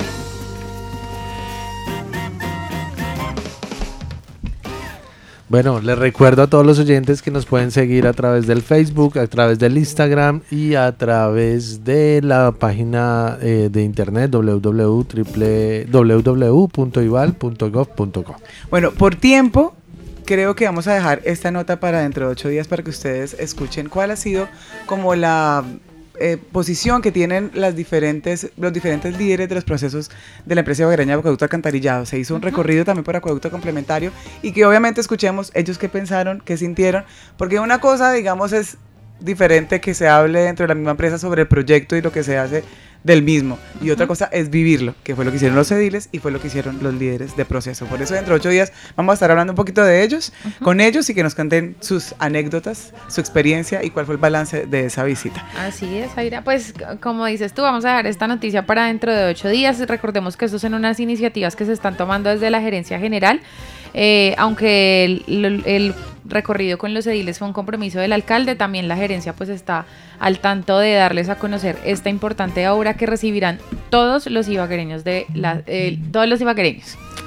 Bueno, les recuerdo a todos los oyentes que nos pueden seguir a través del Facebook, a través del Instagram y a través de la página eh, de internet w w w punto ival punto gov punto co. Bueno, por tiempo, creo que vamos a dejar esta nota para dentro de ocho días para que ustedes escuchen cuál ha sido como la eh, posición que tienen las diferentes, los diferentes líderes de los procesos de la empresa ibaguereña de acueducto alcantarillado. Se hizo un recorrido también por acueducto complementario y que obviamente escuchemos ellos qué pensaron, qué sintieron, porque una cosa, digamos, es diferente que se hable dentro de la misma empresa sobre el proyecto y lo que se hace del mismo, y otra cosa es vivirlo, que fue lo que hicieron los ediles y fue lo que hicieron los líderes de proceso. Por eso dentro de ocho días vamos a estar hablando un poquito de ellos, uh-huh. con ellos, y que nos cuenten sus anécdotas, su experiencia y cuál fue el balance de esa visita. Así es, Aira. Pues como dices tú, vamos a dejar esta noticia para dentro de ocho días. Recordemos que estos son unas iniciativas que se están tomando desde la Gerencia General, eh, aunque el, el, el recorrido con los ediles fue un compromiso del alcalde, también la gerencia pues está al tanto de darles a conocer esta importante obra que recibirán todos los ibaguereños de la, eh, todos los ibaguereños.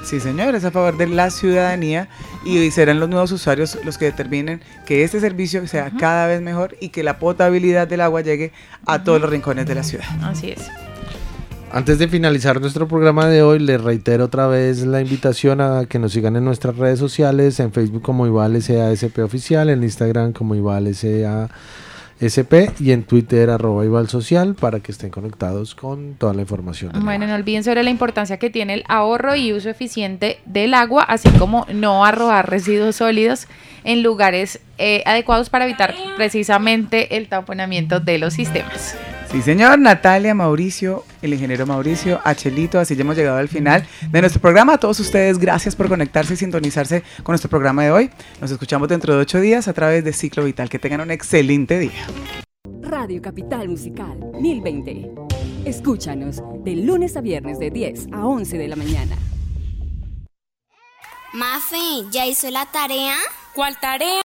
Sí, señor, es a favor de la ciudadanía y serán los nuevos usuarios los que determinen que este servicio sea uh-huh. cada vez mejor y que la potabilidad del agua llegue a uh-huh. todos los rincones de la ciudad. Así es. Antes de finalizar nuestro programa de hoy, les reitero otra vez la invitación a que nos sigan en nuestras redes sociales, en Facebook como Ival S A S P Oficial, en Instagram como Ival S A S P y en Twitter arroba Ival Social para que estén conectados con toda la información. Bueno, no olviden sobre la importancia que tiene el ahorro y uso eficiente del agua, así como no arrojar residuos sólidos en lugares eh, adecuados para evitar precisamente el taponamiento de los sistemas. Sí, señor. Natalia, Mauricio, el ingeniero Mauricio, Achelito, así ya hemos llegado al final de nuestro programa. A todos ustedes, gracias por conectarse y sintonizarse con nuestro programa de hoy. Nos escuchamos dentro de ocho días a través de Ciclo Vital. Que tengan un excelente día. Radio Capital Musical mil veinte. Escúchanos de lunes a viernes de diez a once de la mañana. Mafe, ¿ya hizo la tarea? ¿Cuál tarea?